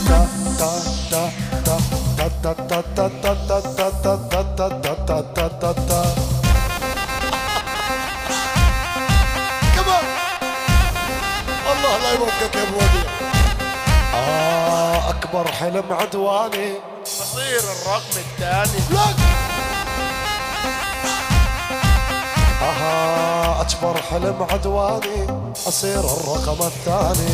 كمان الله لا يوفقك يا ابو وديع. اكبر حلم عدواني بصير الرقم الثاني لك. اكبر حلم عدواني اصير الرقم الثاني.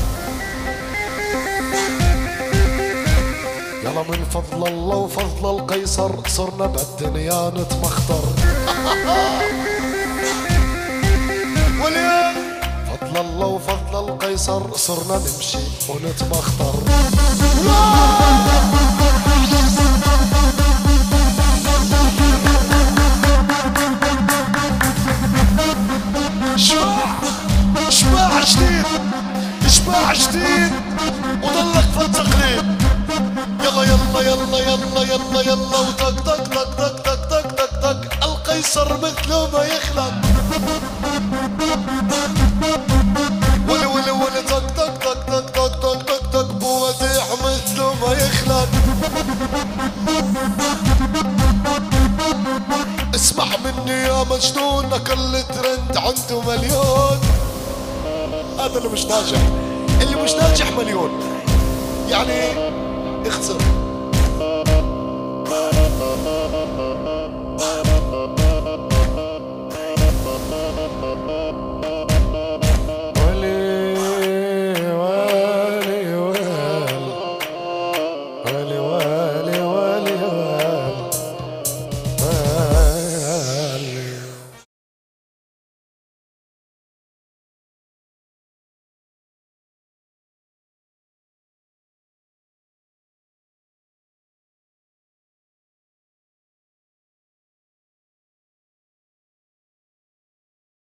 يلا من فضل الله وفضل القيصر صرنا بالدنيا نتمخطر. واليوم فضل الله وفضل القيصر صرنا نمشي ونتمخطر. شباع جديد شباع جديد وضلك في التقليد. يلا يلا يلا يلا يلا يلا وطق طق طق طق طق طق طق طق. القيصر مثله ما يخلق. ولي ولي ولي طق طق طق طق طق طق طق طق. ابو وديع مثله ما يخلق. اسمع مني يا مجنون اكل ترند عنده مليون. هذا اللي مش ناجح، اللي مش ناجح مليون يعني اخسر.